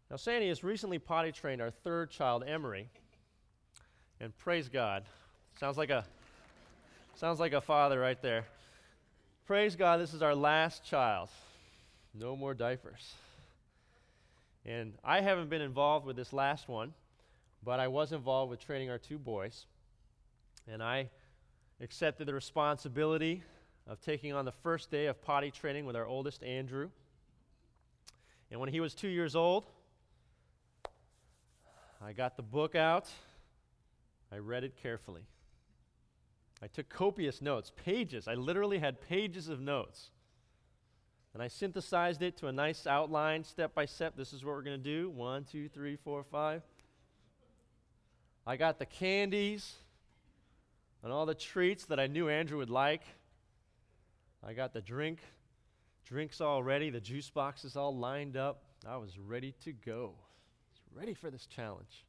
Now, Sandy has recently potty trained our third child, Emery, and praise God. Sounds like a father right there. Praise God, this is our last child. No more diapers. And I haven't been involved with this last one, but I was involved with training our two boys. And I accepted the responsibility of taking on the first day of potty training with our oldest, Andrew. And when he was 2 years old, I got the book out. I read it carefully. I took copious notes, pages. I literally had pages of notes. And I synthesized it to a nice outline, step by step. This is what we're going to do. 1, 2, 3, 4, 5. I got the candies and all the treats that I knew Andrew would like. I got the drinks all ready, the juice boxes all lined up. I was ready to go. I was ready for this challenge.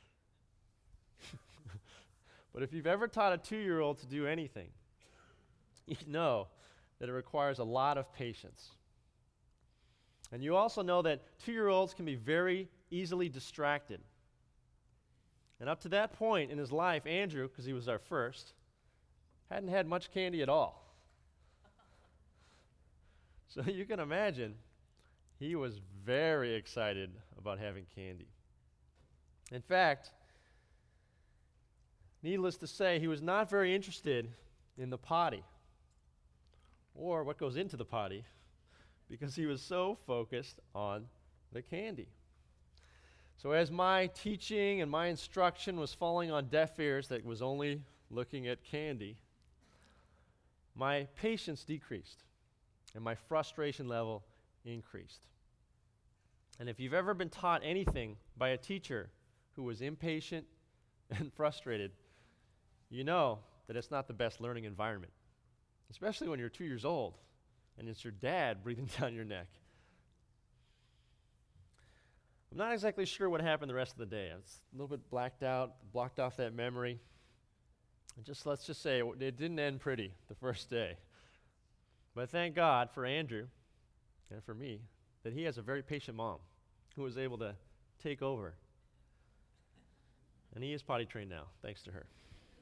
But if you've ever taught a 2-year-old to do anything, you know that it requires a lot of patience. And you also know that 2-year-olds can be very easily distracted. And up to that point in his life, Andrew, because he was our first, hadn't had much candy at all. So you can imagine, he was very excited about having candy. In fact, needless to say, he was not very interested in the potty or what goes into the potty because he was so focused on the candy. So as my teaching and my instruction was falling on deaf ears that was only looking at candy, my patience decreased and my frustration level increased. And if you've ever been taught anything by a teacher who was impatient and frustrated, you know that it's not the best learning environment, especially when you're 2 years old and it's your dad breathing down your neck. I'm not exactly sure what happened the rest of the day. I was a little bit blocked off that memory. Let's just say it didn't end pretty the first day. But thank God for Andrew and for me that he has a very patient mom who was able to take over. And he is potty trained now, thanks to her.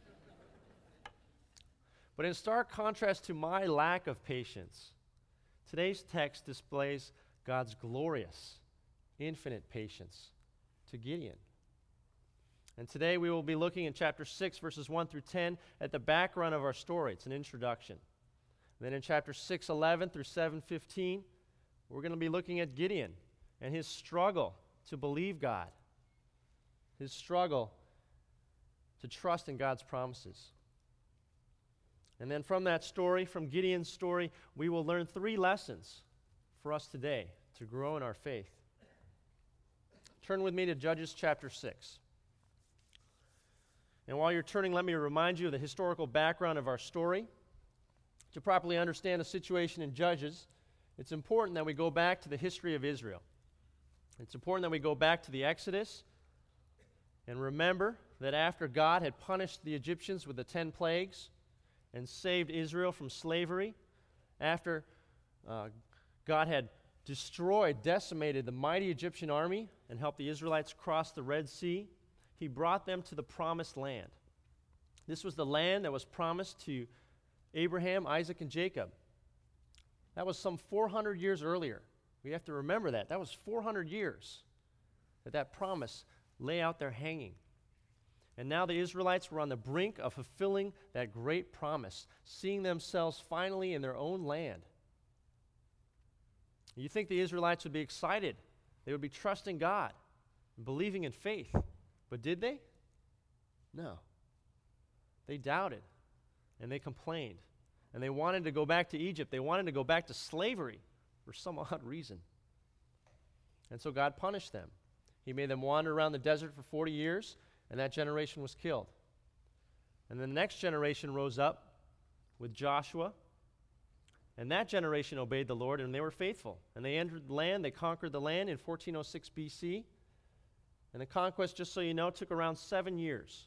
But in stark contrast to my lack of patience, today's text displays God's glorious, infinite patience to Gideon. And today we will be looking in chapter 6, verses 1 through 10, at the background of our story. It's an introduction. Then in chapter 6:11 through 7:15, we're going to be looking at Gideon and his struggle to believe God, his struggle to trust in God's promises. And then from that story, from Gideon's story, we will learn 3 lessons for us today to grow in our faith. Turn with me to Judges chapter 6. And while you're turning, let me remind you of the historical background of our story. To properly understand the situation in Judges, it's important that we go back to the history of Israel. It's important that we go back to the Exodus and remember that after God had punished the Egyptians with the 10 plagues and saved Israel from slavery, after God had decimated the mighty Egyptian army and helped the Israelites cross the Red Sea, he brought them to the promised land. This was the land that was promised to Abraham, Isaac, and Jacob. That was some 400 years earlier. We have to remember that. That was 400 years that promise lay out there hanging. And now the Israelites were on the brink of fulfilling that great promise, seeing themselves finally in their own land. You think the Israelites would be excited. They would be trusting God and believing in faith. But did they? No. They doubted, and they complained, and they wanted to go back to Egypt. They wanted to go back to slavery for some odd reason. And so God punished them. He made them wander around the desert for 40 years, and that generation was killed. And then the next generation rose up with Joshua, and that generation obeyed the Lord, and they were faithful. And they entered the land, they conquered the land in 1406 BC. And the conquest, just so you know, took around 7 years.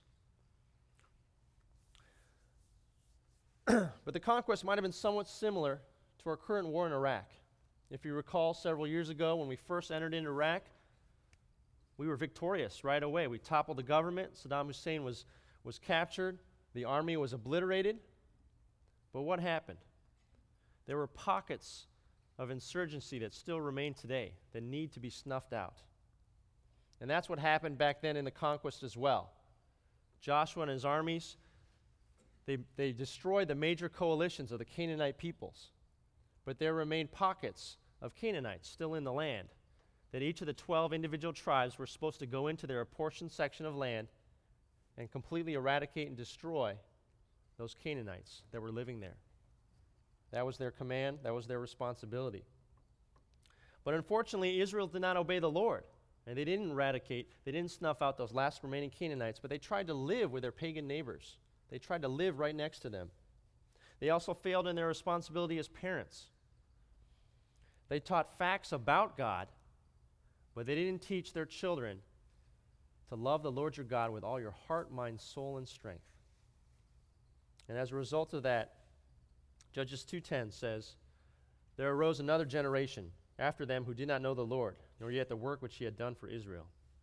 But the conquest might have been somewhat similar to our current war in Iraq. If you recall, several years ago when we first entered into Iraq, We were victorious right away. We toppled the government. Saddam Hussein was captured. The army was obliterated. But what happened? There were pockets of insurgency that still remain today that need to be snuffed out. And that's what happened back then in the conquest as well. Joshua and his armies, they destroyed the major coalitions of the Canaanite peoples. But there remained pockets of Canaanites still in the land that each of the 12 individual tribes were supposed to go into their apportioned section of land and completely eradicate and destroy those Canaanites that were living there. That was their command. That was their responsibility. But unfortunately, Israel did not obey the Lord. And they didn't eradicate, they didn't snuff out those last remaining Canaanites, but they tried to live with their pagan neighbors. They tried to live right next to them. They also failed in their responsibility as parents. They taught facts about God, but they didn't teach their children to love the Lord your God with all your heart, mind, soul, and strength. And as a result of that, Judges 2:10 says, "There arose another generation after them who did not know the Lord, nor yet the work which he had done for Israel."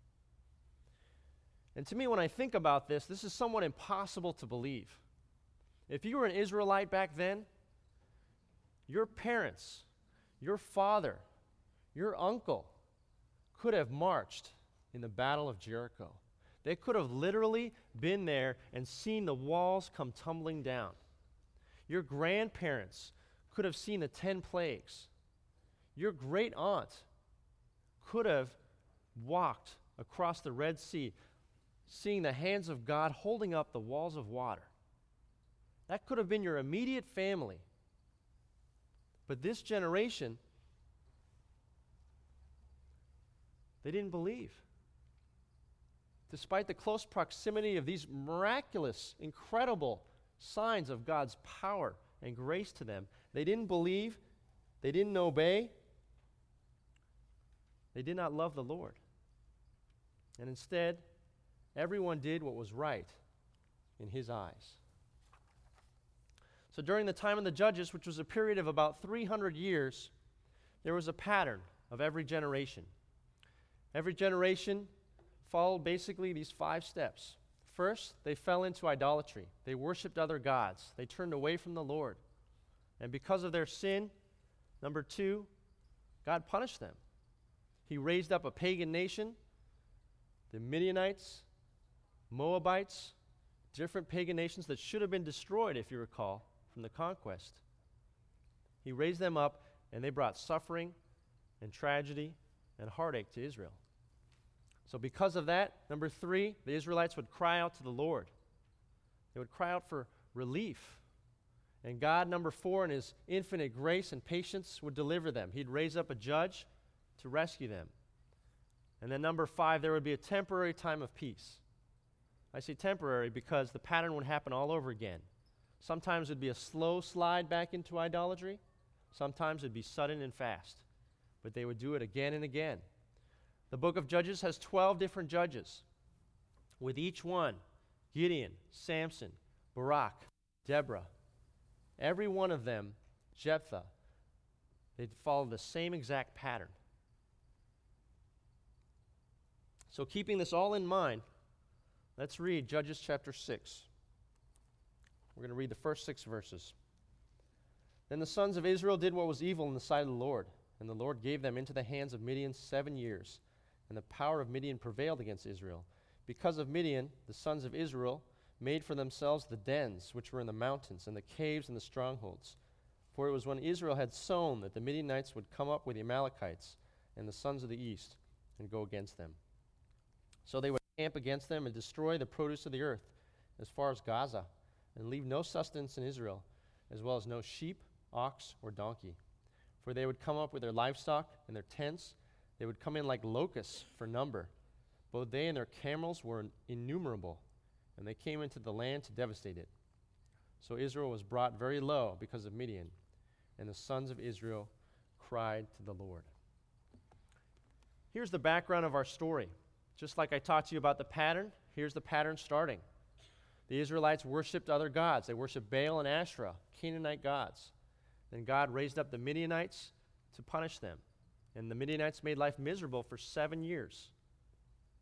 And to me, when I think about this, this is somewhat impossible to believe. If you were an Israelite back then, your parents, your father, your uncle could have marched in the Battle of Jericho. They could have literally been there and seen the walls come tumbling down. Your grandparents could have seen the 10 plagues. Your great aunt could have walked across the Red Sea, seeing the hands of God holding up the walls of water. That could have been your immediate family. But this generation, they didn't believe. Despite the close proximity of these miraculous, incredible signs of God's power and grace to them, they didn't believe, they didn't obey, they did not love the Lord. And instead, everyone did what was right in his eyes. So during the time of the Judges, which was a period of about 300 years, there was a pattern of every generation. Every generation followed basically these 5 steps. First, they fell into idolatry. They worshiped other gods. They turned away from the Lord. And because of their sin, number 2, God punished them. He raised up a pagan nation, the Midianites, Moabites, different pagan nations that should have been destroyed, if you recall, from the conquest. He raised them up, and they brought suffering and tragedy and heartache to Israel. So because of that, number 3, the Israelites would cry out to the Lord. They would cry out for relief. And God, number 4, in his infinite grace and patience, would deliver them. He'd raise up a judge to rescue them. And then number 5, there would be a temporary time of peace. I say temporary because the pattern would happen all over again. Sometimes it would be a slow slide back into idolatry. Sometimes it would be sudden and fast. But they would do it again and again. The book of Judges has 12 different judges. With each one, Gideon, Samson, Barak, Deborah, every one of them, Jephthah, they followed the same exact pattern. So keeping this all in mind, let's read Judges chapter 6. We're going to read the first 6 verses. Then the sons of Israel did what was evil in the sight of the Lord, and the Lord gave them into the hands of Midian 7 years, and the power of Midian prevailed against Israel. Because of Midian, the sons of Israel made for themselves the dens which were in the mountains, and the caves and the strongholds. For it was when Israel had sown that the Midianites would come up with the Amalekites and the sons of the east and go against them. So they would camp against them and destroy the produce of the earth as far as Gaza, and leave no sustenance in Israel, as well as no sheep, ox, or donkey. For they would come up with their livestock and their tents. They would come in like locusts for number. Both they and their camels were innumerable, and they came into the land to devastate it. So Israel was brought very low because of Midian, and the sons of Israel cried to the Lord. Here's the background of our story. Just like I taught you about the pattern, here's the pattern starting. The Israelites worshipped other gods. They worshipped Baal and Asherah, Canaanite gods. Then God raised up the Midianites to punish them. And the Midianites made life miserable for 7 years.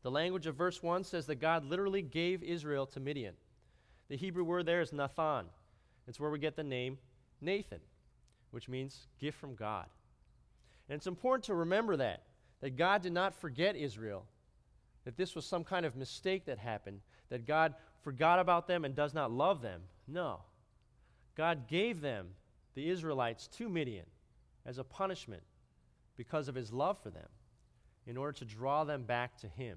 The language of verse 1 says that God literally gave Israel to Midian. The Hebrew word there is Nathan. It's where we get the name Nathan, which means gift from God. And it's important to remember that God did not forget Israel, that this was some kind of mistake that happened, that God forgot about them and does not love them. No. God gave them, the Israelites, to Midian as a punishment because of his love for them, in order to draw them back to him.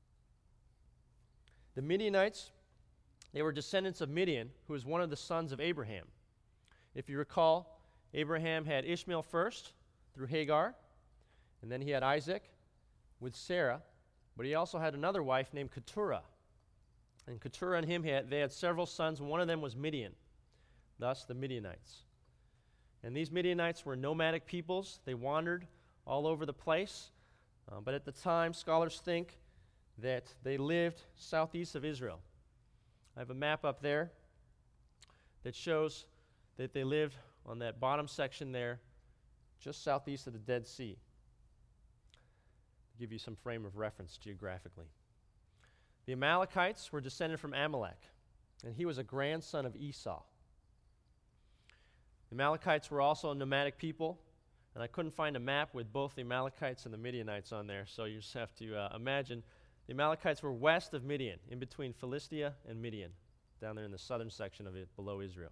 The Midianites, they were descendants of Midian, who was one of the sons of Abraham. If you recall, Abraham had Ishmael first through Hagar, and then he had Isaac with Sarah, but he also had another wife named Keturah. And Keturah and him, they had several sons, and one of them was Midian, thus the Midianites. And these Midianites were nomadic peoples. They wandered all over the place, but at the time, scholars think that they lived southeast of Israel. I have a map up there that shows that they lived on that bottom section there, just southeast of the Dead Sea. To give you some frame of reference geographically. The Amalekites were descended from Amalek, and he was a grandson of Esau. The Amalekites were also a nomadic people, and I couldn't find a map with both the Amalekites and the Midianites on there, so you just have to imagine the Amalekites were west of Midian, in between Philistia and Midian, down there in the southern section of it, below Israel.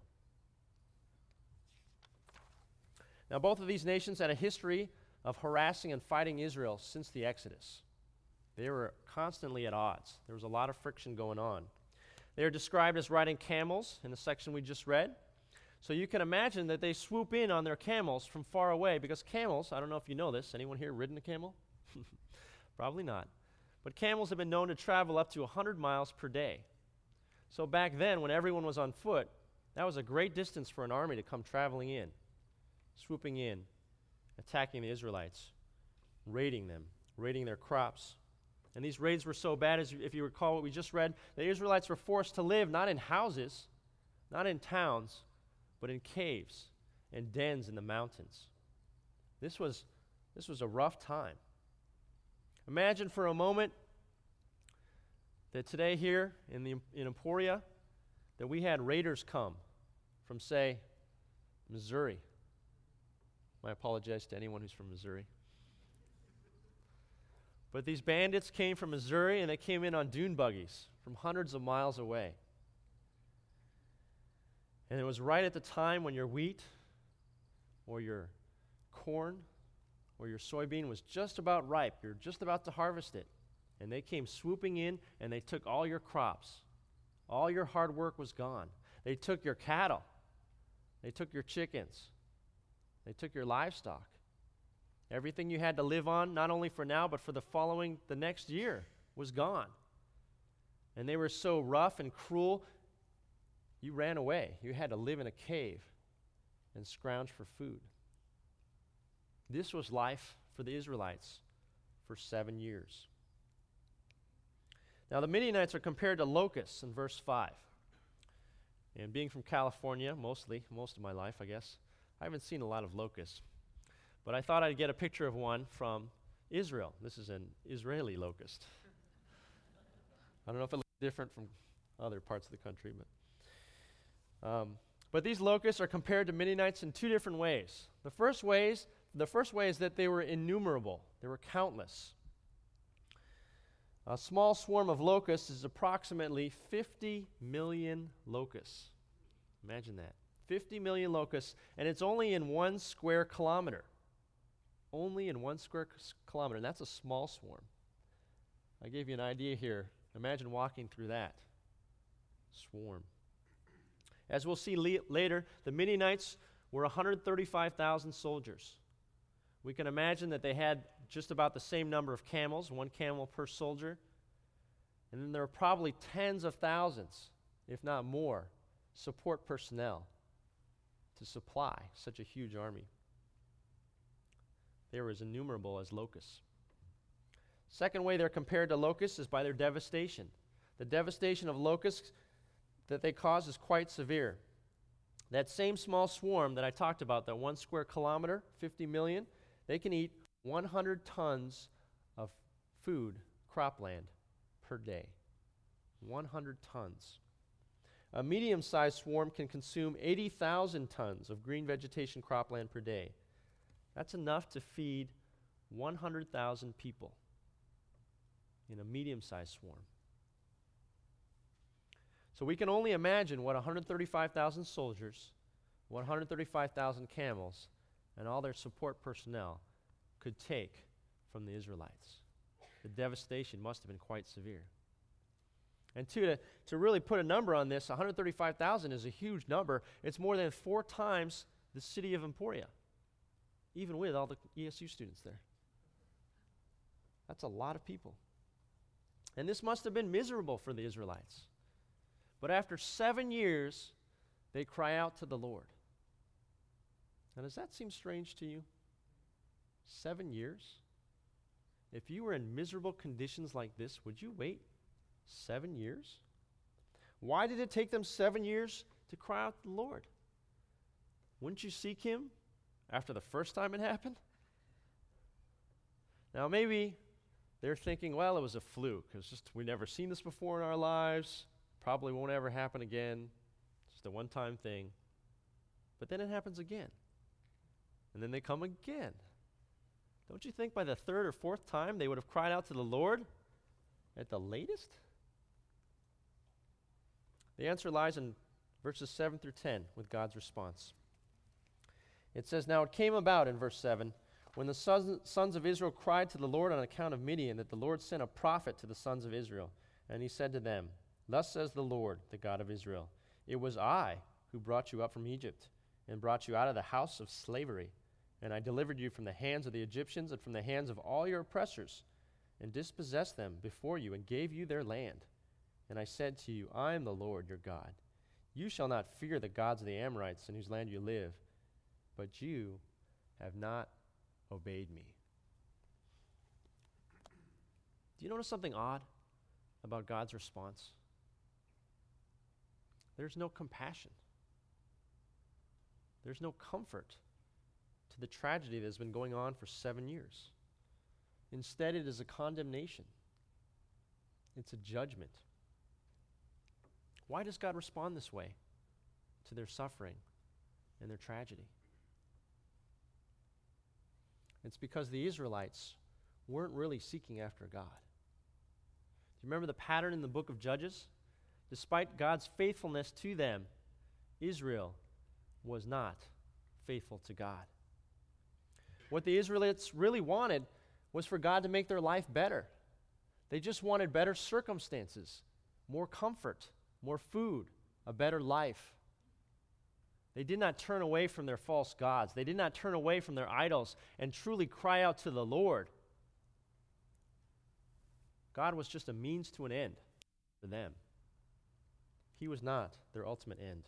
Now, both of these nations had a history of harassing and fighting Israel since the Exodus. They were constantly at odds. There was a lot of friction going on. They are described as riding camels in the section we just read. So you can imagine that they swoop in on their camels from far away, because camels, I don't know if you know this, anyone here ridden a camel? Probably not. But camels have been known to travel up to 100 miles per day. So back then, when everyone was on foot, that was a great distance for an army to come traveling in, swooping in, attacking the Israelites, raiding them, raiding their crops. And these raids were so bad, as if you recall what we just read, the Israelites were forced to live not in houses, not in towns, but in caves and dens in the mountains. This was a rough time. Imagine for a moment that today here in Emporia, that we had raiders come from, say, Missouri. I apologize to anyone who's from Missouri. But these bandits came from Missouri, and they came in on dune buggies from hundreds of miles away. And it was right at the time when your wheat or your corn or your soybean was just about ripe. You're just about to harvest it. And they came swooping in, and they took all your crops. All your hard work was gone. They took your cattle. They took your chickens. They took your livestock. Everything you had to live on, not only for now, but for the next year, was gone. And they were so rough and cruel, you ran away. You had to live in a cave and scrounge for food. This was life for the Israelites for 7 years. Now, the Midianites are compared to locusts in verse 5. And being from California, most of my life, I guess, I haven't seen a lot of locusts. But I thought I'd get a picture of one from Israel. This is an Israeli locust. I don't know if it looks different from other parts of the country, but these locusts are compared to Midianites in two different ways. The first way is that they were innumerable. They were countless. A small swarm of locusts is approximately 50 million locusts. Imagine that. 50 million locusts, and it's only in 1 square kilometer. Only in 1 square kilometer, and that's a small swarm. I gave you an idea here. Imagine walking through that swarm. As we'll see later, the Midianites were 135,000 soldiers. We can imagine that they had just about the same number of camels, 1 camel per soldier. And then there were probably tens of thousands, if not more, support personnel to supply such a huge army. They were as innumerable as locusts. Second way they're compared to locusts is by their devastation. The devastation of locusts that they cause is quite severe. That same small swarm that I talked about, that 1 square kilometer, 50 million, they can eat 100 tons of food, cropland, per day. 100 tons. A medium-sized swarm can consume 80,000 tons of green vegetation cropland per day. That's enough to feed 100,000 people in a medium-sized swarm. So we can only imagine what 135,000 soldiers, 135,000 camels, and all their support personnel could take from the Israelites. The devastation must have been quite severe. And to really put a number on this, 135,000 is a huge number. It's more than 4 times the city of Emporia, even with all the ESU students there. That's a lot of people. And this must have been miserable for the Israelites. But after 7 years, they cry out to the Lord. Now, does that seem strange to you? 7 years? If you were in miserable conditions like this, would you wait 7 years? Why did it take them 7 years to cry out to the Lord? Wouldn't you seek him after the first time it happened? Now, maybe they're thinking, well, it was a fluke. It's just, we've never seen this before in our lives. Probably won't ever happen again. Just a one-time thing. But then it happens again. And then they come again. Don't you think by the 3rd or 4th time they would have cried out to the Lord at the latest? The answer lies in verses 7 through 10 with God's response. It says, "Now it came about," in verse 7, "when the sons of Israel cried to the Lord on account of Midian, that the Lord sent a prophet to the sons of Israel. And he said to them, 'Thus says the Lord, the God of Israel, it was I who brought you up from Egypt and brought you out of the house of slavery. And I delivered you from the hands of the Egyptians and from the hands of all your oppressors, and dispossessed them before you and gave you their land. And I said to you, I am the Lord your God. You shall not fear the gods of the Amorites in whose land you live, but you have not obeyed me.'" Do you notice something odd about God's response? There's no compassion. There's no comfort to the tragedy that has been going on for 7 years. Instead, it is a condemnation. It's a judgment. Why does God respond this way to their suffering and their tragedy? It's because the Israelites weren't really seeking after God. Do you remember the pattern in the book of Judges? Despite God's faithfulness to them, Israel was not faithful to God. What the Israelites really wanted was for God to make their life better. They just wanted better circumstances, more comfort, more food, a better life. They did not turn away from their false gods. They did not turn away from their idols and truly cry out to the Lord. God was just a means to an end for them. He was not their ultimate end.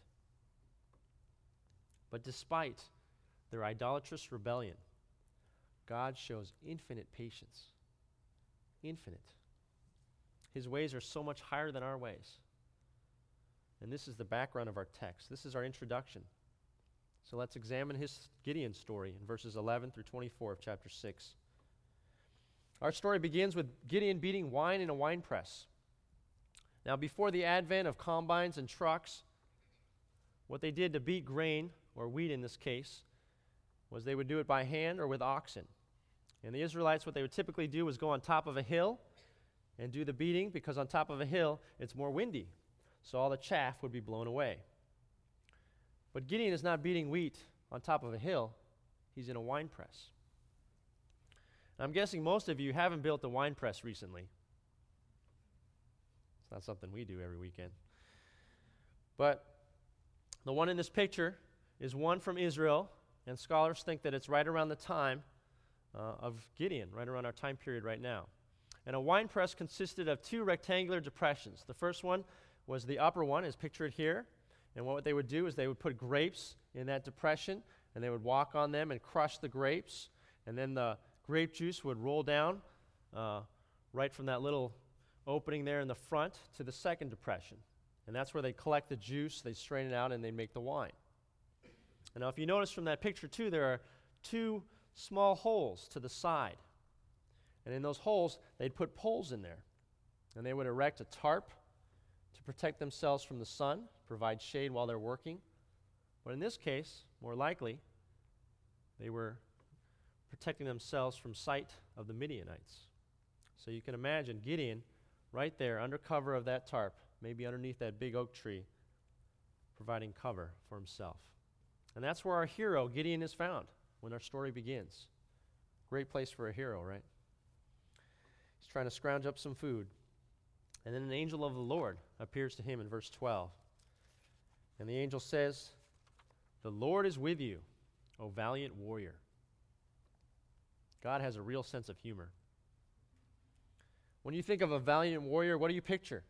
But despite their idolatrous rebellion, God shows infinite patience. Infinite. His ways are so much higher than our ways. And this is the background of our text. This is our introduction. So let's examine Gideon's story in verses 11 through 24 of chapter 6. Our story begins with Gideon beating wine in a wine press. Now, before the advent of combines and trucks, what they did to beat grain, or wheat in this case, was they would do it by hand or with oxen. And the Israelites, what they would typically do was go on top of a hill and do the beating, because on top of a hill, it's more windy. So all the chaff would be blown away. But Gideon is not beating wheat on top of a hill. He's in a wine press. I'm guessing most of you haven't built a wine press recently. It's not something we do every weekend. But the one in this picture is one from Israel, and scholars think that it's right around the time of Gideon, right around our time period right now. And a wine press consisted of 2 rectangular depressions. The first one was the upper one, is pictured here. And what they would do is they would put grapes in that depression, and they would walk on them and crush the grapes. And then the grape juice would roll down right from that little opening there in the front to the second depression. And that's where they collect the juice, they strain it out, and they make the wine. And now if you notice from that picture too, there are 2 small holes to the side. And in those holes, they'd put poles in there. And they would erect a tarp to protect themselves from the sun, provide shade while they're working. But in this case, more likely, they were protecting themselves from sight of the Midianites. So you can imagine Gideon right there under cover of that tarp, maybe underneath that big oak tree, providing cover for himself. And that's where our hero, Gideon, is found when our story begins. Great place for a hero, right? He's trying to scrounge up some food. And then an angel of the Lord appears to him in verse 12. And the angel says, "The Lord is with you, O valiant warrior." God has a real sense of humor. When you think of a valiant warrior, what do you picture?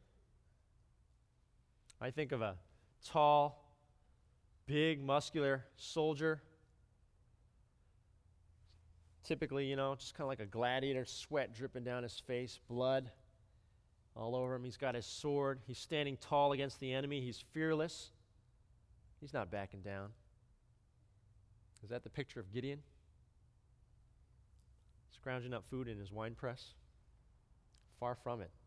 I think of a tall, big, muscular soldier. Typically, just kind of like a gladiator, sweat dripping down his face, blood all over him. He's got his sword. He's standing tall against the enemy. He's fearless. He's not backing down. Is that the picture of Gideon? Scrounging up food in his wine press? Far from it.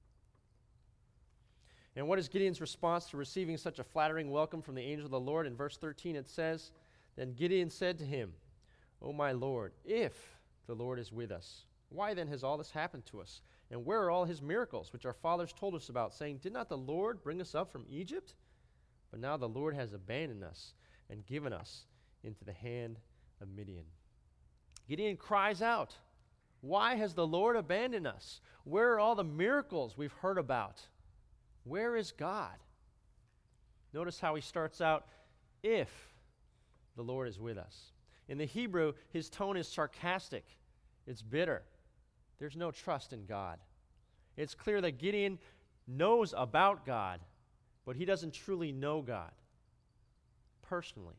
And what is Gideon's response to receiving such a flattering welcome from the angel of the Lord? In verse 13 it says, "Then Gideon said to him, 'O my Lord, if the Lord is with us, why then has all this happened to us? And where are all his miracles, which our fathers told us about, saying, Did not the Lord bring us up from Egypt? But now the Lord has abandoned us and given us into the hand of Midian.'" Gideon cries out, "Why has the Lord abandoned us? Where are all the miracles we've heard about? Where is God?" Notice how he starts out, "If the Lord is with us." In the Hebrew, his tone is sarcastic. It's bitter. There's no trust in God. It's clear that Gideon knows about God, but he doesn't truly know God personally.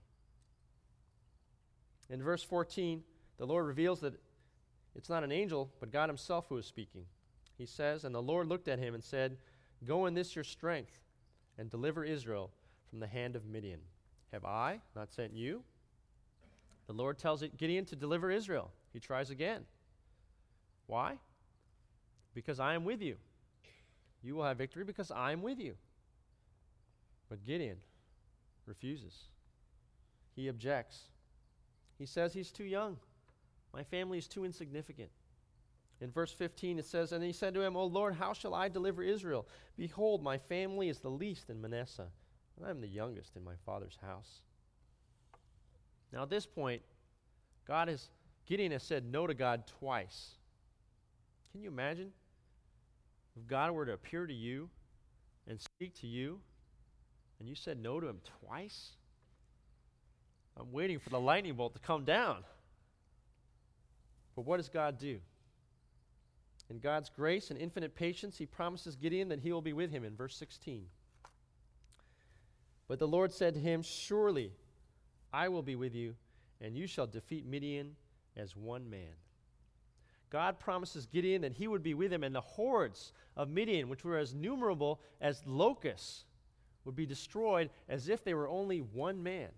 In verse 14, the Lord reveals that it's not an angel, but God himself who is speaking. He says, "And the Lord looked at him and said, 'Go in this your strength, and deliver Israel from the hand of Midian. Have I not sent you?'" The Lord tells Gideon to deliver Israel. He tries again. Why? "Because I am with you. You will have victory because I am with you." But Gideon refuses. He objects. He says he's too young. My family is too insignificant. In verse 15 it says, "And he said to him, 'O Lord, how shall I deliver Israel? Behold, my family is the least in Manasseh, and I am the youngest in my father's house.'" Now at this point, Gideon has said no to God twice. Can you imagine if God were to appear to you and speak to you, and you said no to him twice? I'm waiting for the lightning bolt to come down. But what does God do? In God's grace and infinite patience, he promises Gideon that he will be with him in verse 16. "But the Lord said to him, 'Surely I will be with you, and you shall defeat Midian as one man.'" God promises Gideon that he would be with him, and the hordes of Midian, which were as numerable as locusts, would be destroyed as if they were only one man.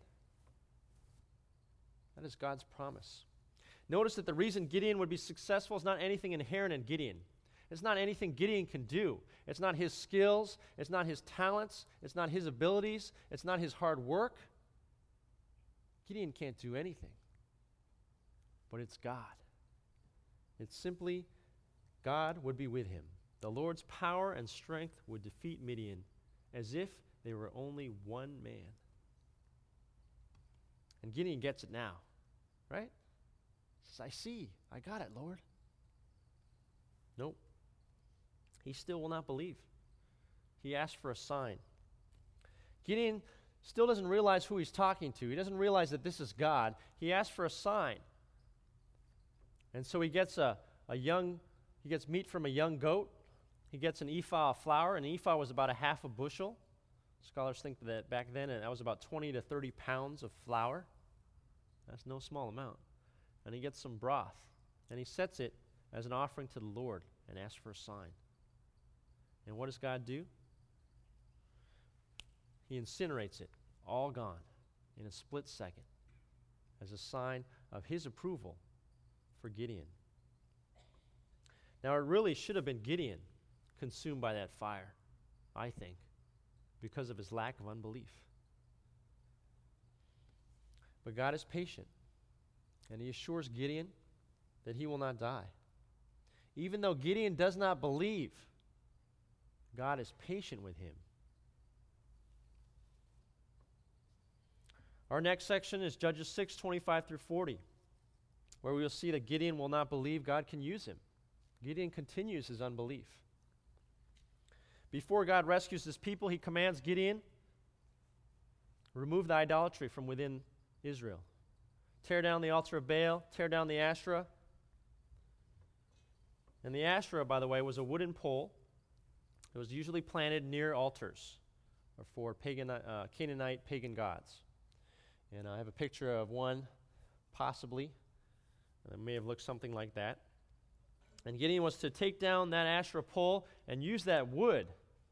That is God's promise. Notice that the reason Gideon would be successful is not anything inherent in Gideon. It's not anything Gideon can do. It's not his skills. It's not his talents. It's not his abilities. It's not his hard work. Gideon can't do anything. But it's God. It's simply God would be with him. The Lord's power and strength would defeat Midian as if they were only one man. And Gideon gets it now, right? He says, "I see. I got it, Lord." Nope. He still will not believe. He asks for a sign. Gideon still doesn't realize who he's talking to. He doesn't realize that this is God. He asks for a sign. And so he gets he gets meat from a young goat. He gets an ephah of flour. An ephah was about a half a bushel. Scholars think that back then that was about 20 to 30 pounds of flour. That's no small amount. And he gets some broth. And he sets it as an offering to the Lord and asks for a sign. And what does God do? He incinerates it, all gone, in a split second, as a sign of his approval for Gideon. Now, it really should have been Gideon consumed by that fire, I think, because of his lack of unbelief. But God is patient, and he assures Gideon that he will not die. Even though Gideon does not believe, God is patient with him. Our next section is Judges 6:25 through 40, where we will see that Gideon will not believe God can use him. Gideon continues his unbelief. Before God rescues his people, he commands Gideon, remove the idolatry from within Israel. Tear down the altar of Baal, tear down the Asherah. And the Asherah, by the way, was a wooden pole. It was usually planted near altars or for Canaanite pagan gods. And I have a picture of one, possibly. It may have looked something like that. And Gideon was to take down that Asherah pole and use that wood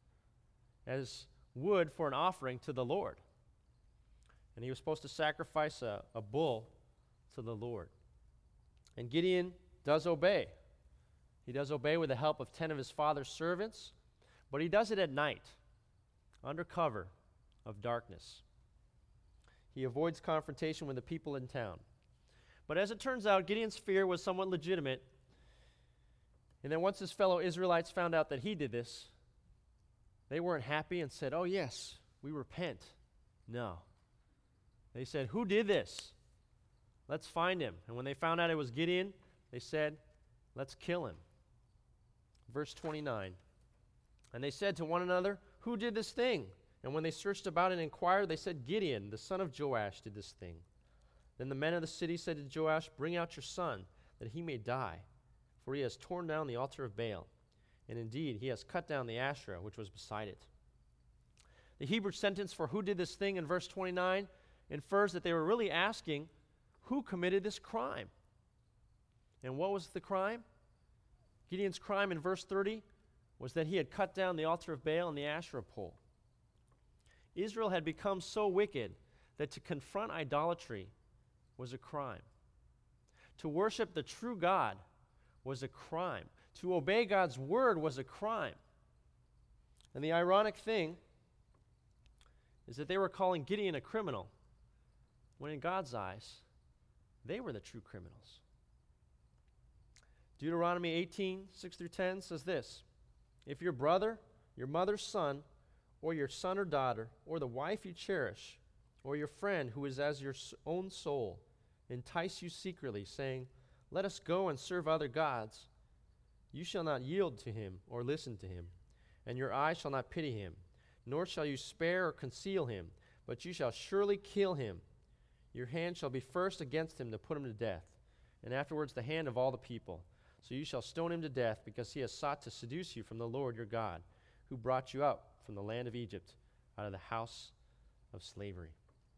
as wood for an offering to the Lord. And he was supposed to sacrifice a bull to the Lord. And Gideon does obey. He does obey with the help of 10 of his father's servants, but he does it at night, under cover of darkness. He avoids confrontation with the people in town. But as it turns out, Gideon's fear was somewhat legitimate. And then once his fellow Israelites found out that he did this, they weren't happy and said, "Oh yes, we repent." No. They said, "Who did this? Let's find him." And when they found out it was Gideon, they said, "Let's kill him." Verse 29. And they said to one another, "Who did this thing?" And when they searched about and inquired, they said, "Gideon, the son of Joash, did this thing." Then the men of the city said to Joash, "Bring out your son, that he may die, for he has torn down the altar of Baal. And indeed, he has cut down the Asherah, which was beside it." The Hebrew sentence for "who did this thing" in verse 29 infers that they were really asking, who committed this crime? And what was the crime? Gideon's crime in verse 30 was that he had cut down the altar of Baal and the Asherah pole. Israel had become so wicked that to confront idolatry was a crime. To worship the true God was a crime. To obey God's word was a crime. And the ironic thing is that they were calling Gideon a criminal, when in God's eyes, they were the true criminals. Deuteronomy 18:6-10 says this: "If your brother, your mother's son, or your son or daughter, or the wife you cherish, or your friend who is as your own soul, entice you secretly, saying, 'Let us go and serve other gods,' you shall not yield to him or listen to him, and your eye shall not pity him, nor shall you spare or conceal him, but you shall surely kill him. Your hand shall be first against him to put him to death, and afterwards the hand of all the people. So you shall stone him to death, because he has sought to seduce you from the Lord your God, who brought you out from the land of Egypt, out of the house of slavery."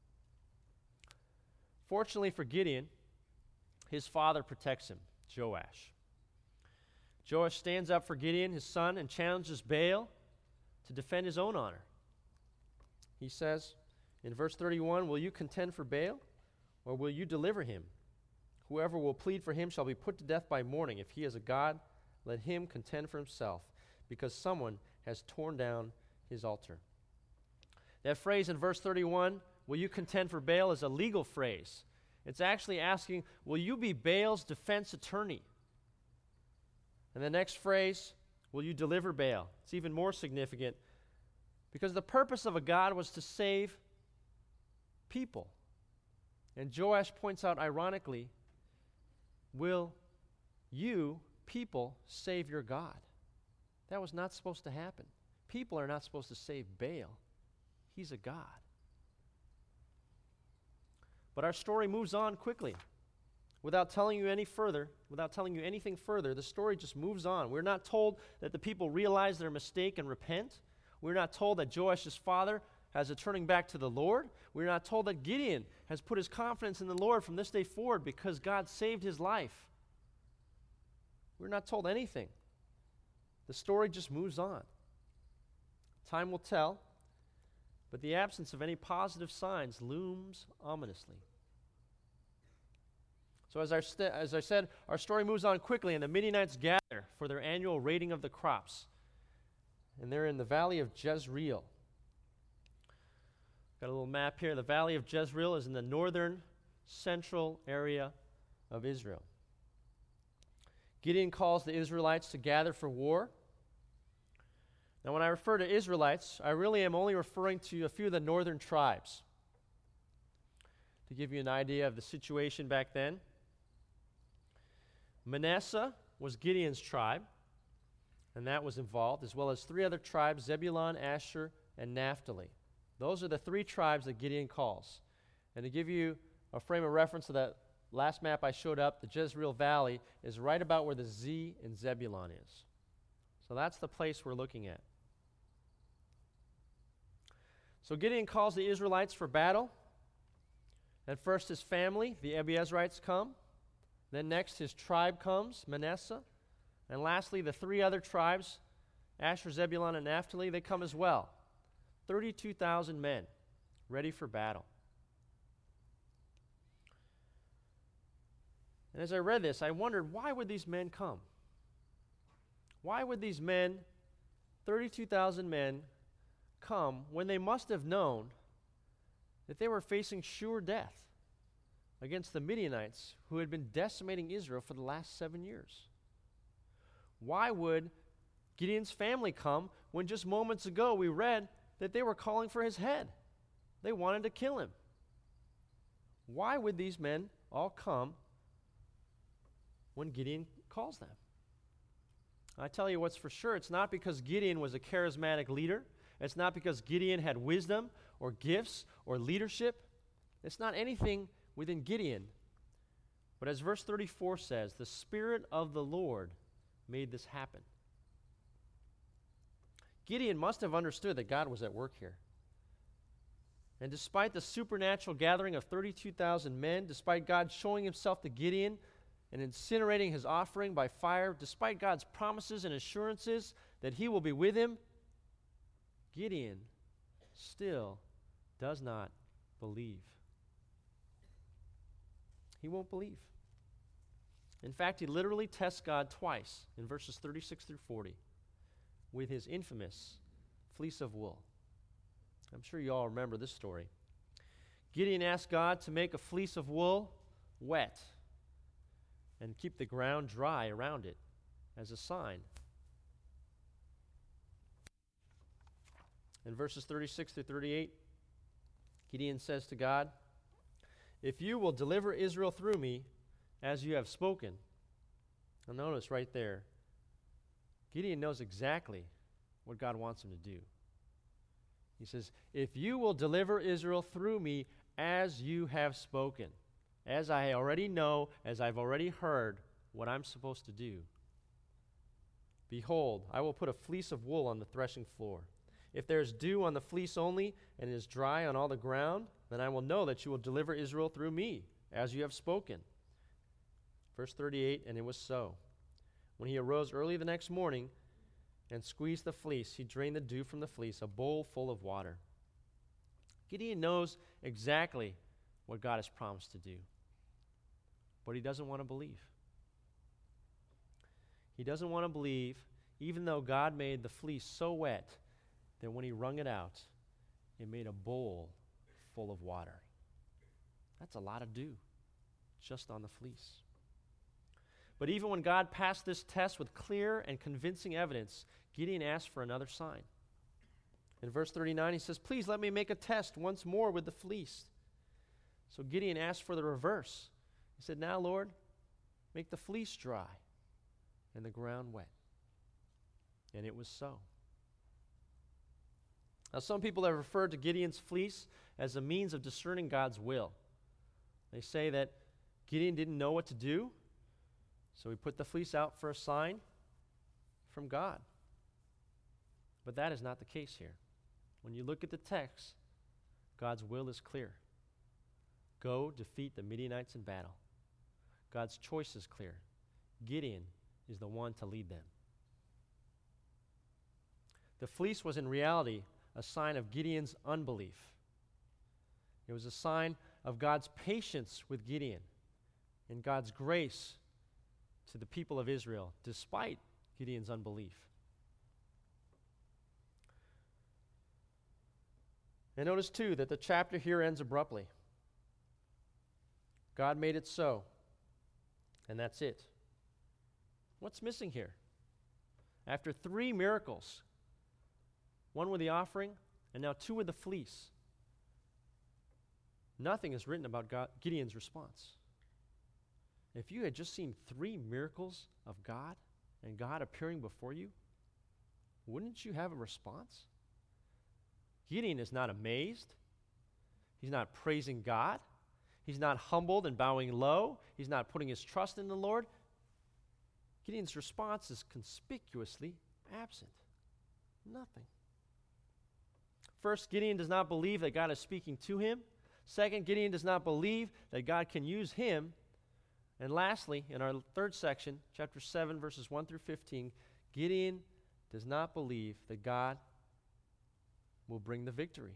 Fortunately for Gideon, his father protects him, Joash. Joash stands up for Gideon, his son, and challenges Baal to defend his own honor. He says in verse 31, "Will you contend for Baal, or will you deliver him? Whoever will plead for him shall be put to death by morning. If he is a god, let him contend for himself, because someone has torn down his altar." That phrase in verse 31, "Will you contend for Baal," is a legal phrase. It's actually asking, will you be Baal's defense attorney? And the next phrase, "Will you deliver Baal?" It's even more significant, because the purpose of a god was to save people. And Joash points out ironically, will you, people, save your God? That was not supposed to happen. People are not supposed to save Baal. He's a god. But our story moves on quickly. Without telling you anything further, the story just moves on. We're not told that the people realize their mistake and repent. We're not told that Joash's father has a turning back to the Lord. We're not told that Gideon has put his confidence in the Lord from this day forward because God saved his life. We're not told anything. The story just moves on. Time will tell, but the absence of any positive signs looms ominously. So as I said, our story moves on quickly, and the Midianites gather for their annual raiding of the crops. and they're in the valley of Jezreel. Got a little map here. The valley of Jezreel is in the northern central area of Israel. Gideon calls the Israelites to gather for war. Now, when I refer to Israelites, I really am only referring to a few of the northern tribes. To give you an idea of the situation back then, Manasseh was Gideon's tribe, and that was involved, as well as three other tribes, Zebulun, Asher, and Naphtali. Those are the three tribes that Gideon calls. And to give you a frame of reference to that last map I showed up, the Jezreel Valley is right about where the Z in Zebulun is. So that's the place we're looking at. So Gideon calls the Israelites for battle. At first his family, the Abiezrites, come. Then next his tribe comes, Manasseh. And lastly, the three other tribes, Asher, Zebulun, and Naphtali, they come as well. 32,000 men ready for battle. And as I read this, I wondered, why would these men come? Why would these men, 32,000 men, come when they must have known that they were facing sure death against the Midianites who had been decimating Israel for the last 7 years? Why would Gideon's family come when just moments ago we read that they were calling for his head? They wanted to kill him. Why would these men all come when Gideon calls them? I tell you what's for sure, it's not because Gideon was a charismatic leader. It's not because Gideon had wisdom or gifts or leadership. It's not anything within Gideon. But as verse 34 says, the Spirit of the Lord made this happen. Gideon must have understood that God was at work here. And despite the supernatural gathering of 32,000 men, despite God showing himself to Gideon and incinerating his offering by fire, despite God's promises and assurances that he will be with him, Gideon still does not believe. He won't believe. In fact, he literally tests God twice in verses 36 through 40 with his infamous fleece of wool. I'm sure you all remember this story. Gideon asked God to make a fleece of wool wet and keep the ground dry around it as a sign. In verses 36 through 38, Gideon says to God, "If you will deliver Israel through me, as you have spoken." Now notice right there, Gideon knows exactly what God wants him to do. He says, "If you will deliver Israel through me, as you have spoken," as I already know, as I've already heard what I'm supposed to do. "Behold, I will put a fleece of wool on the threshing floor. If there is dew on the fleece only, and it is dry on all the ground, then I will know that you will deliver Israel through me, as you have spoken." Verse 38, and it was so. When he arose early the next morning and squeezed the fleece, he drained the dew from the fleece, a bowl full of water. Gideon knows exactly what God has promised to do, but he doesn't want to believe. He doesn't want to believe, even though God made the fleece so wet that when he wrung it out, it made a bowl full of water. That's a lot of dew just on the fleece. But even when God passed this test with clear and convincing evidence, Gideon asked for another sign. In verse 39, he says, "Please let me make a test once more with the fleece." So Gideon asked for the reverse. He said, "Now, Lord, make the fleece dry and the ground wet." And it was so. Now, some people have referred to Gideon's fleece as a means of discerning God's will. They say that Gideon didn't know what to do, so he put the fleece out for a sign from God. But that is not the case here. When you look at the text, God's will is clear. Go defeat the Midianites in battle. God's choice is clear. Gideon is the one to lead them. The fleece was in reality a sign of Gideon's unbelief. It was a sign of God's patience with Gideon and God's grace to the people of Israel, despite Gideon's unbelief. And notice, too, that the chapter here ends abruptly. God made it so, and that's it. What's missing here? After 3 miracles, one with the offering, and now 2 with the fleece, nothing is written about Gideon's response. If you had just seen 3 miracles of God and God appearing before you, wouldn't you have a response? Gideon is not amazed. He's not praising God. He's not humbled and bowing low. He's not putting his trust in the Lord. Gideon's response is conspicuously absent. Nothing. First, Gideon does not believe that God is speaking to him. Second, Gideon does not believe that God can use him. And lastly, in our third section, chapter 7, verses 1 through 15, Gideon does not believe that God will bring the victory.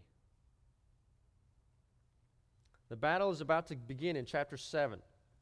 The battle is about to begin in chapter 7.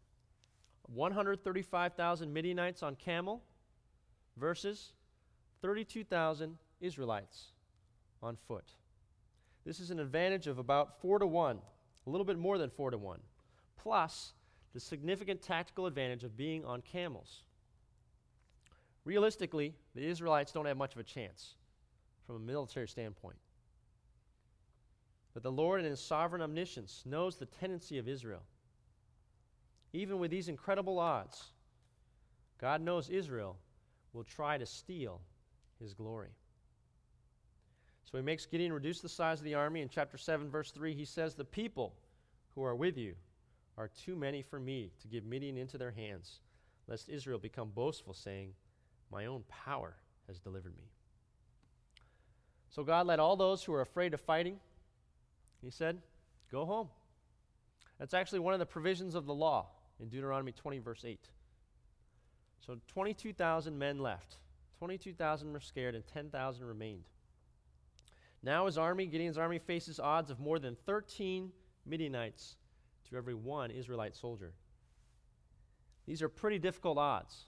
135,000 Midianites on camel versus 32,000 Israelites on foot. This is an advantage of about 4-1, a little bit more than 4-1, plus the significant tactical advantage of being on camels. Realistically, the Israelites don't have much of a chance from a military standpoint. But the Lord in his sovereign omniscience knows the tendency of Israel. Even with these incredible odds, God knows Israel will try to steal his glory. So he makes Gideon reduce the size of the army. In chapter 7, verse 3, he says, "The people who are with you are too many for me to give Midian into their hands, lest Israel become boastful, saying, 'My own power has delivered me.'" So God let all those who are afraid of fighting, he said, go home. That's actually one of the provisions of the law in Deuteronomy 20, verse 8. So 22,000 men left. 22,000 were scared and 10,000 remained. Now his army, Gideon's army, faces odds of more than 13 Midianites to every 1 Israelite soldier. These are pretty difficult odds,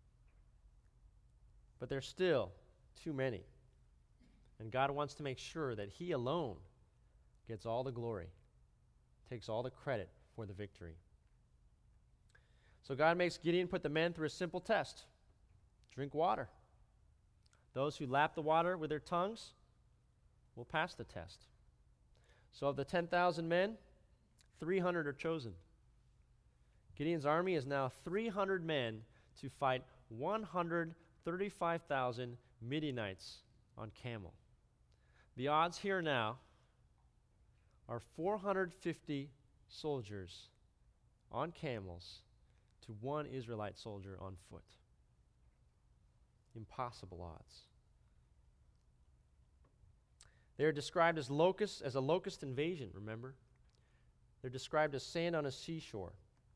but they're still too many. And God wants to make sure that he alone gets all the glory, takes all the credit for the victory. So God makes Gideon put the men through a simple test. Drink water. Those who lap the water with their tongues will pass the test. So of the 10,000 men, 300 are chosen. Gideon's army is now 300 men to fight 135,000 Midianites on camel. The odds here now are 450 soldiers on camels to 1 Israelite soldier on foot. Impossible odds. They are described as locusts, as a locust invasion, remember? They're described as sand on a seashore.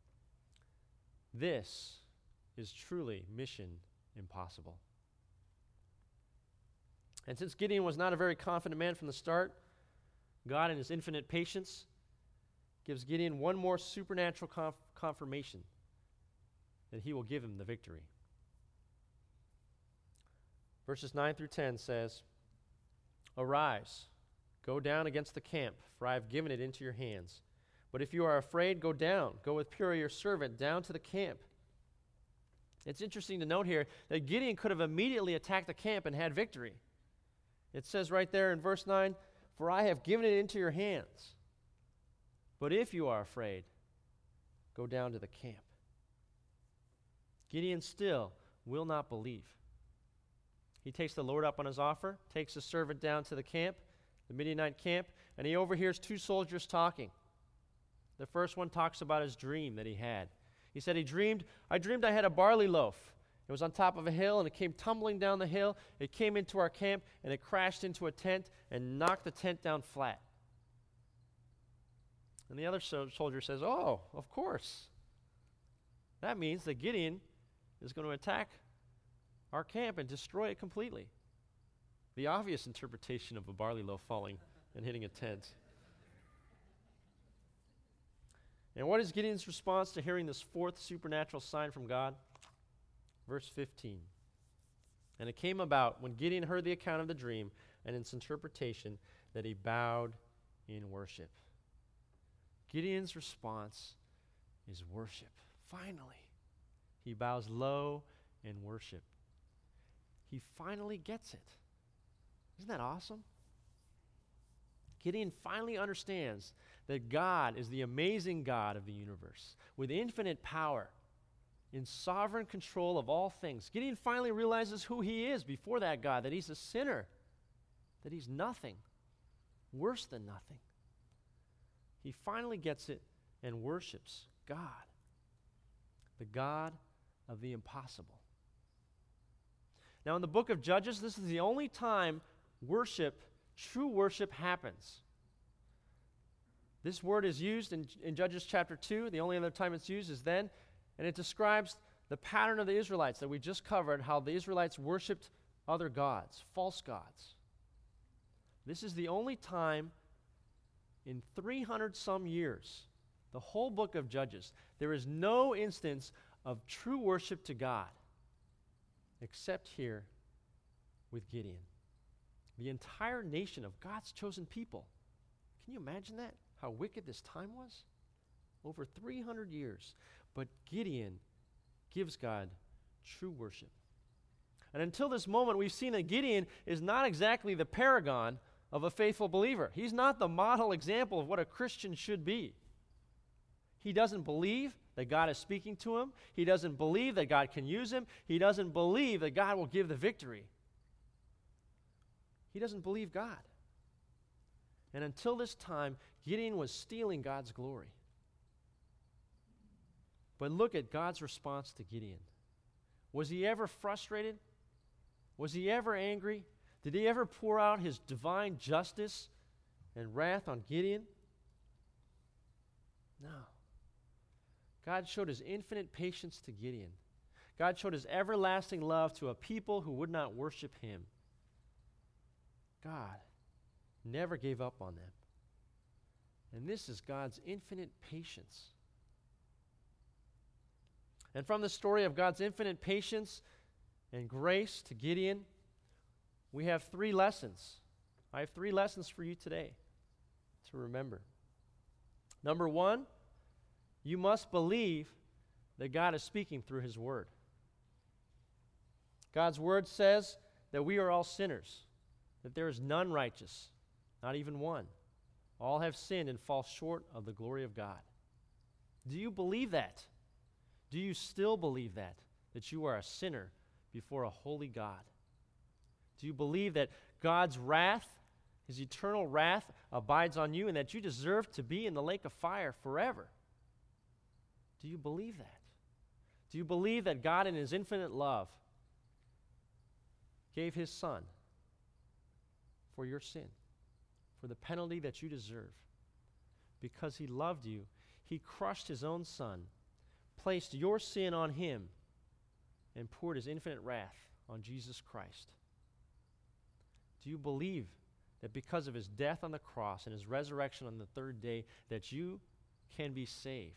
This is truly mission impossible. And since Gideon was not a very confident man from the start, God in his infinite patience gives Gideon one more supernatural confirmation that he will give him the victory. Verses 9 through 10 says, "Arise, go down against the camp, for I have given it into your hands. But if you are afraid, go down. Go with Purah your servant down to the camp." It's interesting to note here that Gideon could have immediately attacked the camp and had victory. It says right there in verse 9, "For I have given it into your hands. But if you are afraid, go down to the camp." Gideon still will not believe. He takes the Lord up on his offer, takes his servant down to the camp, the Midianite camp, and he overhears 2 soldiers talking. The first one talks about his dream that he had. He said, I dreamed I had a barley loaf. It was on top of a hill, and it came tumbling down the hill. It came into our camp, and it crashed into a tent and knocked the tent down flat. And the other soldier says, "Oh, of course. That means that Gideon is going to attack our camp and destroy it completely." The obvious interpretation of a barley loaf falling and hitting a tent. And what is Gideon's response to hearing this 4th supernatural sign from God? Verse 15. "And it came about when Gideon heard the account of the dream and its interpretation that he bowed in worship. Gideon's response is worship. Finally, he bows low in worship. He finally gets it. Isn't that awesome? Gideon finally understands that God is the amazing God of the universe with infinite power, in sovereign control of all things. Gideon finally realizes who he is before that God, that he's a sinner, that he's nothing, worse than nothing. He finally gets it and worships God, the God of the impossible. Now, in the book of Judges, this is the only time true worship happens. This word is used in Judges chapter 2. The only other time it's used is then. And it describes the pattern of the Israelites that we just covered, how the Israelites worshipped other gods, false gods. This is the only time in 300 some years, the whole book of Judges, there is no instance of true worship to God except here with Gideon. The entire nation of God's chosen people. Can you imagine that? How wicked this time was? Over 300 years. But Gideon gives God true worship. And until this moment, we've seen that Gideon is not exactly the paragon of a faithful believer. He's not the model example of what a Christian should be. He doesn't believe that God is speaking to him. He doesn't believe that God can use him. He doesn't believe that God will give the victory. He doesn't believe God. And until this time, Gideon was stealing God's glory. But look at God's response to Gideon. Was he ever frustrated? Was he ever angry? Did he ever pour out his divine justice and wrath on Gideon? No. God showed his infinite patience to Gideon. God showed his everlasting love to a people who would not worship him. God never gave up on them. And this is God's infinite patience. And from the story of God's infinite patience and grace to Gideon, we have 3 lessons. I have 3 lessons for you today to remember. Number 1, you must believe that God is speaking through his word. God's word says that we are all sinners, that there is none righteous, not even one. All have sinned and fall short of the glory of God. Do you believe that? Do you still believe that you are a sinner before a holy God? Do you believe that God's wrath, his eternal wrath, abides on you and that you deserve to be in the lake of fire forever? Do you believe that? Do you believe that God in his infinite love gave his Son for your sin, for the penalty that you deserve? Because he loved you, he crushed his own Son, placed your sin on him, and poured his infinite wrath on Jesus Christ. Do you believe that because of his death on the cross and his resurrection on the 3rd day, that you can be saved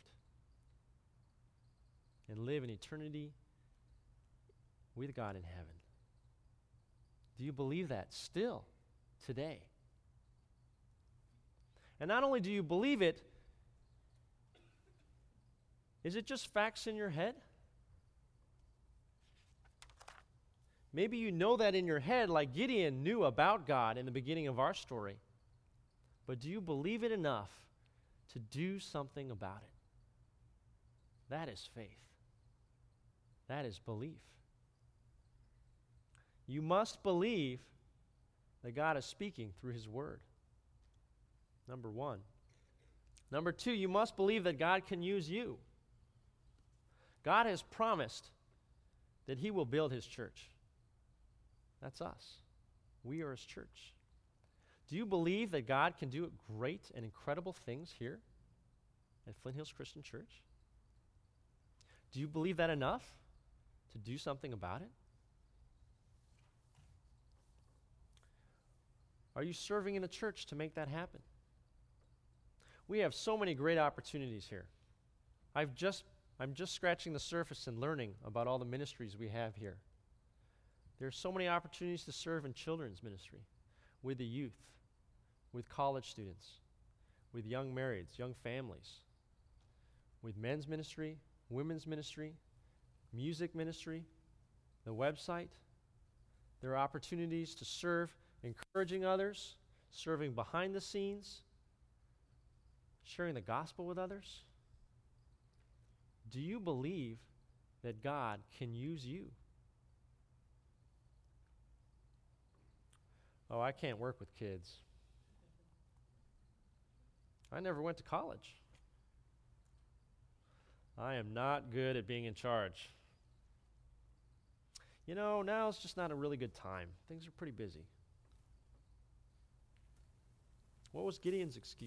and live in eternity with God in heaven? Do you believe that still today? And not only do you believe it, is it just facts in your head? Maybe you know that in your head like Gideon knew about God in the beginning of our story. But do you believe it enough to do something about it? That is faith. That is belief. You must believe that God is speaking through his word. Number 1. Number 2, you must believe that God can use you. God has promised that he will build his church. That's us. We are his church. Do you believe that God can do great and incredible things here at Flint Hills Christian Church? Do you believe that enough to do something about it? Are you serving in the church to make that happen? We have so many great opportunities here. I'm just scratching the surface and learning about all the ministries we have here. There are so many opportunities to serve in children's ministry, with the youth, with college students, with young marrieds, young families, with men's ministry, women's ministry, music ministry, the website. There are opportunities to serve, encouraging others, serving behind the scenes, sharing the gospel with others. Do you believe that God can use you? Oh, I can't work with kids. I never went to college. I am not good at being in charge. You know, now it's just not a really good time. Things are pretty busy. What was Gideon's excuse?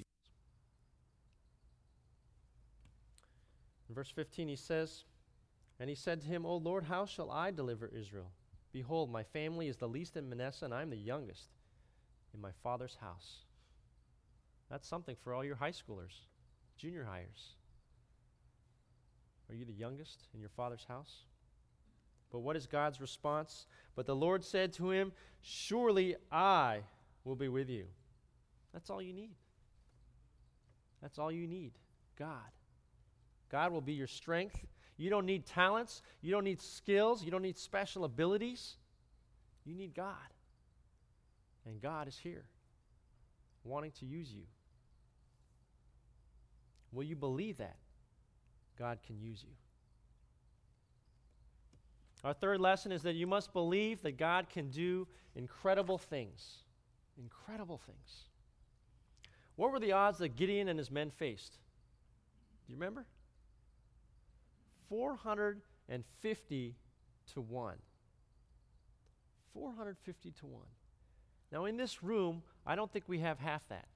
In verse 15 he says, "And he said to him, O Lord, how shall I deliver Israel? Behold, my family is the least in Manasseh, and I am the youngest in my father's house." That's something for all your high schoolers, junior hires. Are you the youngest in your father's house? But what is God's response? But the Lord said to him, "Surely I will be with you." That's all you need. That's all you need. God. God will be your strength. You don't need talents. You don't need skills. You don't need special abilities. You need God. And God is here, wanting to use you. Will you believe that God can use you? Our third lesson is that you must believe that God can do incredible things. Incredible things. What were the odds that Gideon and his men faced? Do you remember? 450 to 1. 450 to 1. Now in this room, I don't think we have half that.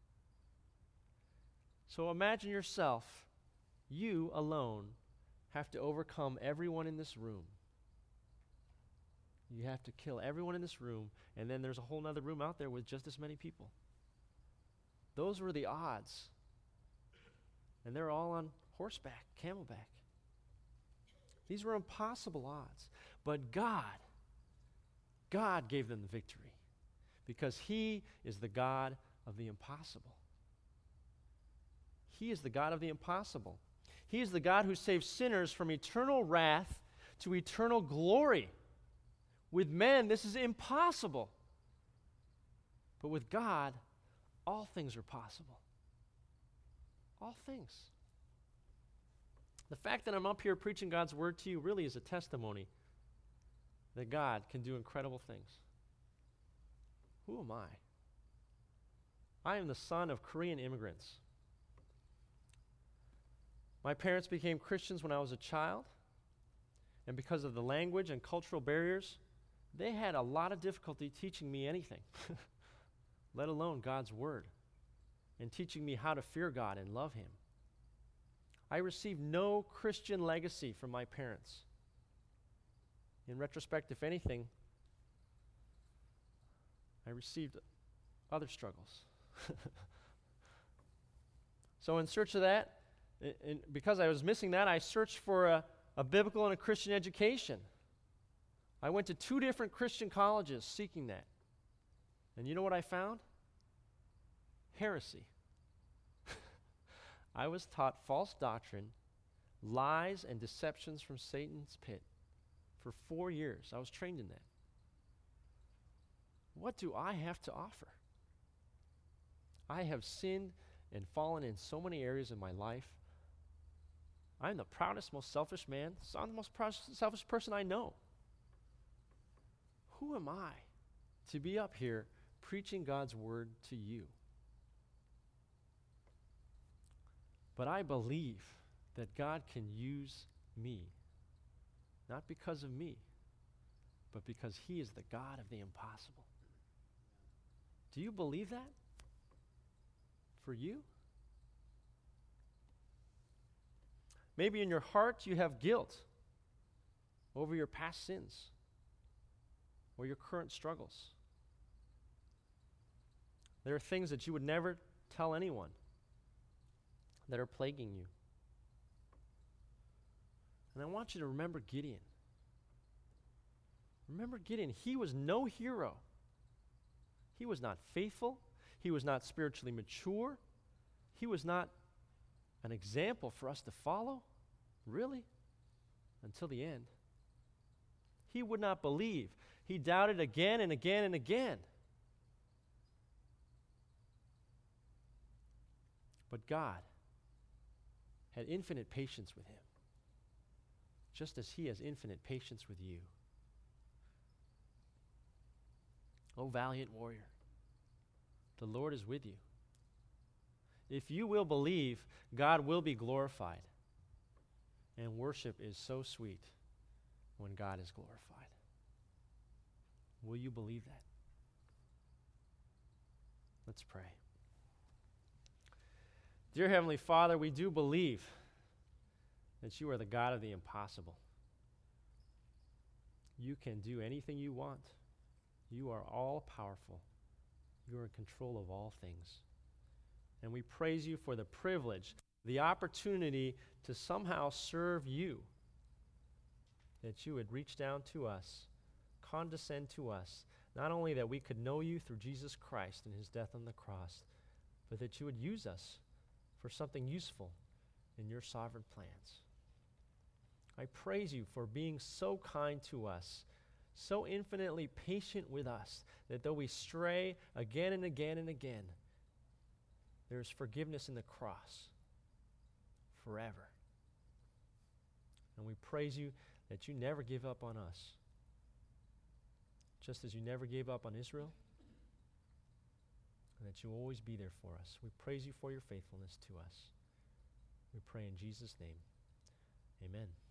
So imagine yourself, you alone have to overcome everyone in this room. You have to kill everyone in this room, and then there's a whole other room out there with just as many people. Those were the odds. And they're all on horseback, camelback. These were impossible odds. But God gave them the victory because He is the God of the impossible. He is the God of the impossible. He is the God who saves sinners from eternal wrath to eternal glory. With men, this is impossible. But with God, all things are possible. All things. The fact that I'm up here preaching God's word to you really is a testimony that God can do incredible things. Who am I? I am the son of Korean immigrants. My parents became Christians when I was a child, and because of the language and cultural barriers, they had a lot of difficulty teaching me anything, let alone God's word, and teaching me how to fear God and love Him. I received no Christian legacy from my parents. In retrospect, if anything, I received other struggles. So in search of that, because I was missing that, I searched for a biblical and a Christian education. I went to 2 different Christian colleges seeking that. And you know what I found? Heresy. I was taught false doctrine, lies and deceptions from Satan's pit for 4 years. I was trained in that. What do I have to offer? I have sinned and fallen in so many areas in my life. I'm the proudest, most selfish man. So I'm the most selfish person I know. Who am I to be up here preaching God's word to you? But I believe that God can use me, not because of me, but because He is the God of the impossible. Do you believe that? For you? Maybe in your heart you have guilt over your past sins or your current struggles. There are things that you would never tell anyone that are plaguing you. And I want you to remember Gideon. Remember Gideon. He was no hero. He was not faithful. He was not spiritually mature. He was not an example for us to follow, really, until the end. He would not believe. He doubted again and again and again. But God had infinite patience with him, just as he has infinite patience with you. O valiant warrior, the Lord is with you. If you will believe, God will be glorified. And worship is so sweet when God is glorified. Will you believe that? Let's pray. Dear Heavenly Father, we do believe that you are the God of the impossible. You can do anything you want. You are all powerful. You are in control of all things. And we praise you for the privilege, the opportunity to somehow serve you, that you would reach down to us, condescend to us, not only that we could know you through Jesus Christ and his death on the cross, but that you would use us for something useful in your sovereign plans. I praise you for being so kind to us, so infinitely patient with us, that though we stray again and again and again, there is forgiveness in the cross forever. And we praise you that you never give up on us, just as you never gave up on Israel, and that you will always be there for us. We praise you for your faithfulness to us. We pray in Jesus' name. Amen.